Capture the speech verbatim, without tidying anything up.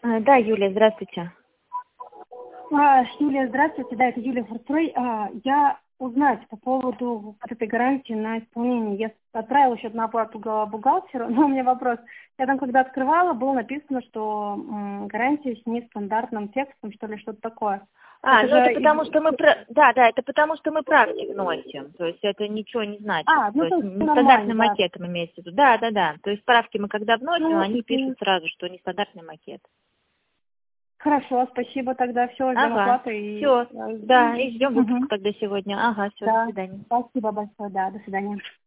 А, Да, Юлия, здравствуйте. А, Юлия, здравствуйте. Да, это Юлия Форстрой. А, я узнать по поводу вот этой гарантии на исполнение. Я отправила счет на оплату га- бухгалтеру, но у меня вопрос. Я там, когда открывала, было написано, что м, гарантия с нестандартным текстом, что ли, что-то такое. А, Это ну это же... потому, из- что мы... про- Да, да, это потому, что мы практик носим. То есть это ничего не значит. А, То ну то есть есть всё нестандартный нормально, да. макет имеется в виду. Да, да, да. То есть справки мы когда вносим, Ну, они м, пишут сразу, что нестандартный макет. хорошо, спасибо тогда. Все, ждем Ага, оплаты и... все. э, Да, и ждем выпуск мгм. тогда сегодня. Ага, все, до Да, свидания. спасибо большое, да, до свидания.